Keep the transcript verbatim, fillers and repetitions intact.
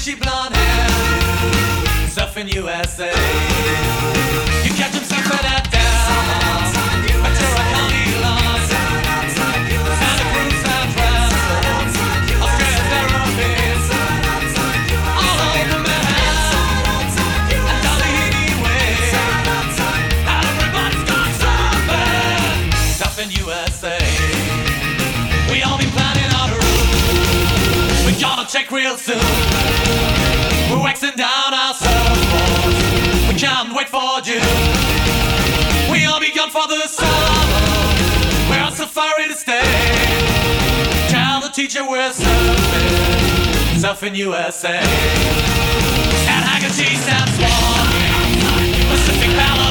bushy blonde hair, surfing U S A. You catch him surfing at down Ventura County lawn, Santa Cruz Southwest, Australia therapies, all over Manhattan and Dollahidie Way. Everybody's gone surfing, surfing U S A. We all be planning our route, we're gonna check real soon. We're waxing down our surfboards, we can't wait for June. We all begun for the summer, we're on safari to stay. Tell the teacher we're surfing, surfing U S A. At Haggerty, San Swan, Pacific Palace.